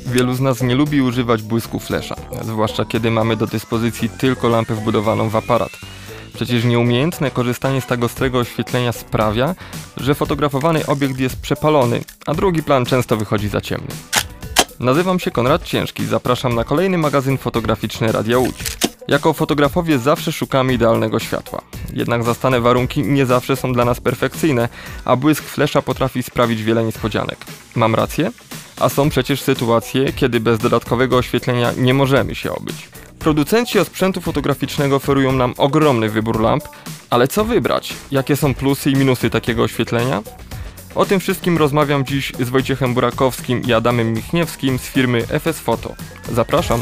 Wielu z nas nie lubi używać błysku flesza, zwłaszcza kiedy mamy do dyspozycji tylko lampę wbudowaną w aparat. Przecież nieumiejętne korzystanie z tak ostrego oświetlenia sprawia, że fotografowany obiekt jest przepalony, a drugi plan często wychodzi za ciemny. Nazywam się Konrad Ciężki, zapraszam na kolejny magazyn fotograficzny Radia Łódź. Jako fotografowie zawsze szukamy idealnego światła. Jednak zastane warunki nie zawsze są dla nas perfekcyjne, a błysk flesza potrafi sprawić wiele niespodzianek. Mam rację? A są przecież sytuacje, kiedy bez dodatkowego oświetlenia nie możemy się obyć. Producenci sprzętu fotograficznego oferują nam ogromny wybór lamp, ale co wybrać? Jakie są plusy i minusy takiego oświetlenia? O tym wszystkim rozmawiam dziś z Wojciechem Burakowskim i Adamem Michniewskim z firmy FS Photo. Zapraszam!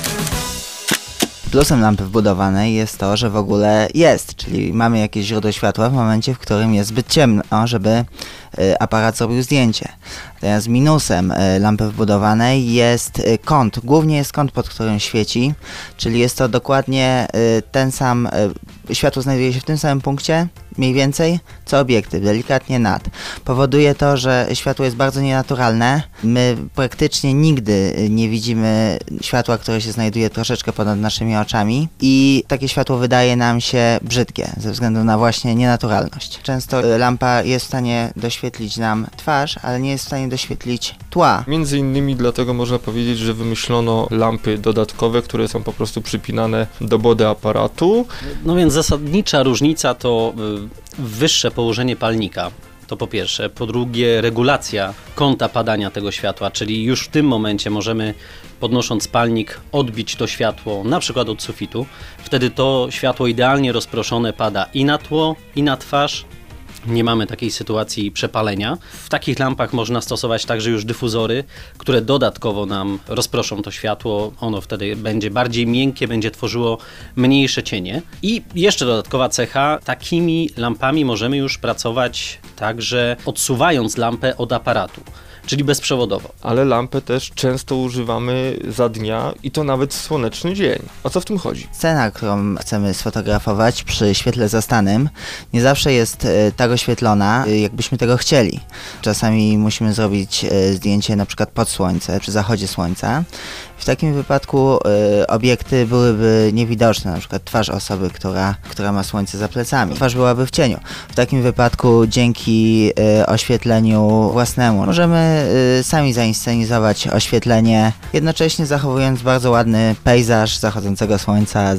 Plusem lampy wbudowanej jest to, że w ogóle jest, czyli mamy jakieś źródło światła w momencie, w którym jest zbyt ciemno, żeby aparat zrobił zdjęcie. Natomiast minusem lampy wbudowanej jest kąt, głównie jest kąt, pod którym świeci, czyli jest to dokładnie ten sam, światło znajduje się w tym samym punkcie, mniej więcej, co obiektyw, delikatnie nad. Powoduje to, że światło jest bardzo nienaturalne. My praktycznie nigdy nie widzimy światła, które się znajduje troszeczkę ponad naszymi oczami i takie światło wydaje nam się brzydkie, ze względu na właśnie nienaturalność. Często lampa jest w stanie doświetlić nam twarz, ale nie jest w stanie doświetlić tła. Między innymi dlatego można powiedzieć, że wymyślono lampy dodatkowe, które są po prostu przypinane do body aparatu. No więc zasadnicza różnica to wyższe położenie palnika. To po pierwsze. Po drugie, regulacja kąta padania tego światła, czyli już w tym momencie możemy, podnosząc palnik, odbić to światło na przykład od sufitu. Wtedy to światło idealnie rozproszone pada i na tło, i na twarz. Nie mamy takiej sytuacji przepalenia. W takich lampach można stosować także już dyfuzory, które dodatkowo nam rozproszą to światło. Ono wtedy będzie bardziej miękkie, będzie tworzyło mniejsze cienie. I jeszcze dodatkowa cecha, takimi lampami możemy już pracować także odsuwając lampę od aparatu, czyli bezprzewodowo. Ale lampę też często używamy za dnia i to nawet w słoneczny dzień. O co w tym chodzi? Scena, którą chcemy sfotografować przy świetle zastanym, nie zawsze jest tak oświetlona, jakbyśmy tego chcieli. Czasami musimy zrobić zdjęcie na przykład pod słońce, przy zachodzie słońca. W takim wypadku obiekty byłyby niewidoczne, na przykład twarz osoby, która ma słońce za plecami. Twarz byłaby w cieniu. W takim wypadku dzięki oświetleniu własnemu możemy sami zainscenizować oświetlenie, jednocześnie zachowując bardzo ładny pejzaż zachodzącego słońca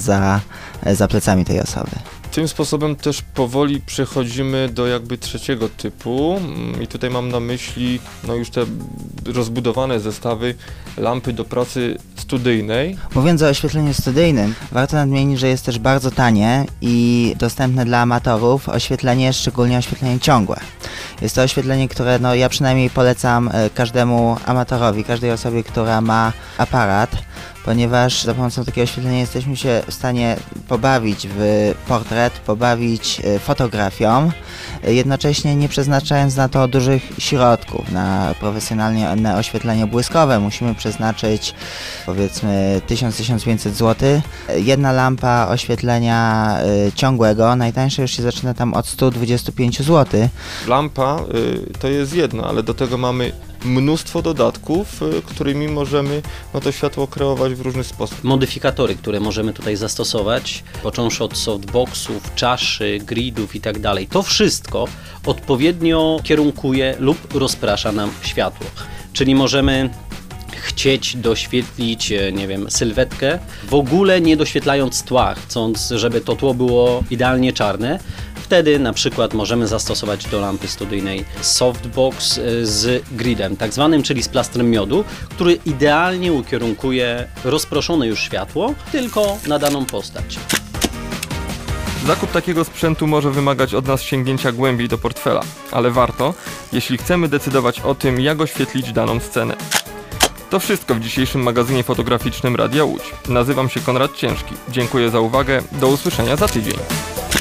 za plecami tej osoby. Tym sposobem też powoli przechodzimy do jakby trzeciego typu i tutaj mam na myśli już te rozbudowane zestawy lampy do pracy studyjnej. Mówiąc o oświetleniu studyjnym, warto nadmienić, że jest też bardzo tanie i dostępne dla amatorów oświetlenie, szczególnie oświetlenie ciągłe. Jest to oświetlenie, które ja przynajmniej polecam każdemu amatorowi, każdej osobie, która ma aparat, ponieważ za pomocą takiego oświetlenia jesteśmy się w stanie pobawić w portret, pobawić fotografią, jednocześnie nie przeznaczając na to dużych środków. Na profesjonalne oświetlenie błyskowe musimy przeznaczyć powiedzmy 1000-1500 zł. Jedna lampa oświetlenia ciągłego, najtańsza już się zaczyna tam od 125 zł. Lampa to jest jedno, ale do tego mamy mnóstwo dodatków, którymi możemy to światło kreować w różny sposób. Modyfikatory, które możemy tutaj zastosować, począwszy od softboxów, czaszy, gridów i tak dalej. To wszystko odpowiednio kierunkuje lub rozprasza nam światło. Czyli możemy chcieć doświetlić, sylwetkę, w ogóle nie doświetlając tła, chcąc, żeby to tło było idealnie czarne. Wtedy na przykład możemy zastosować do lampy studyjnej softbox z gridem, tak zwanym, czyli z plastrem miodu, który idealnie ukierunkuje rozproszone już światło tylko na daną postać. Zakup takiego sprzętu może wymagać od nas sięgnięcia głębiej do portfela, ale warto, jeśli chcemy decydować o tym, jak oświetlić daną scenę. To wszystko w dzisiejszym magazynie fotograficznym Radia Łódź. Nazywam się Konrad Ciężki. Dziękuję za uwagę. Do usłyszenia za tydzień.